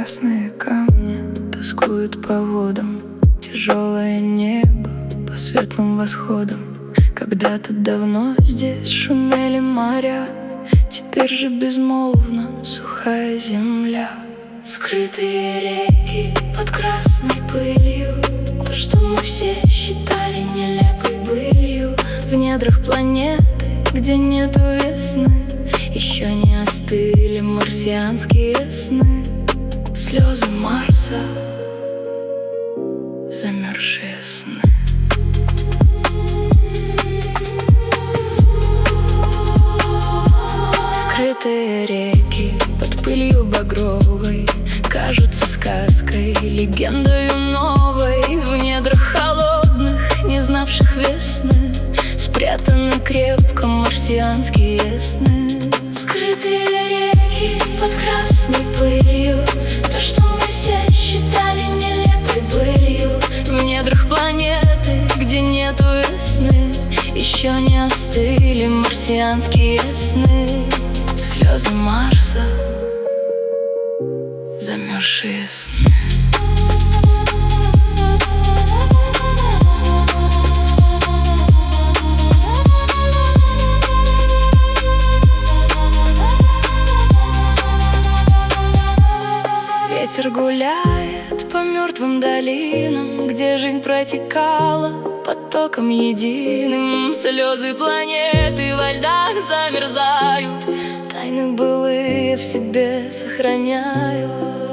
Красные камни тоскуют по водам, тяжелое небо по светлым восходам. Когда-то давно здесь шумели моря, теперь же безмолвна сухая земля. Скрытые реки под красной пылью, то, что мы все считали нелепой былью. В недрах планеты, где нету весны, еще не остыли марсианские сны. Слезы Марса, замерзшие сны. Скрытые реки под пылью багровой кажутся сказкой, легендою новой. В недрах холодных, не знавших весны, спрятаны крепко марсианские сны. Скрытые реки под красной пылью, то, что мы все считали нелепой былью. В недрах планеты, где нету весны, еще не остыли марсианские сны. Слезы Марса, замерзшие сны. Ветер гуляет по мертвым долинам, где жизнь протекала потоком единым. Слезы планеты во льдах замерзают, тайны былые в себе сохраняют.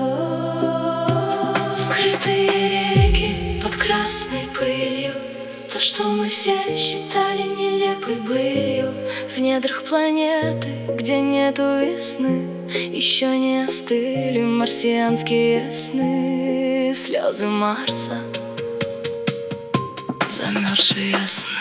Скрытые реки под красной пылью, то, что мы все считали нелепой былью. В недрах планеты, где нету весны, еще не остыли марсианские сны. Слезы Марса, замерзшие сны.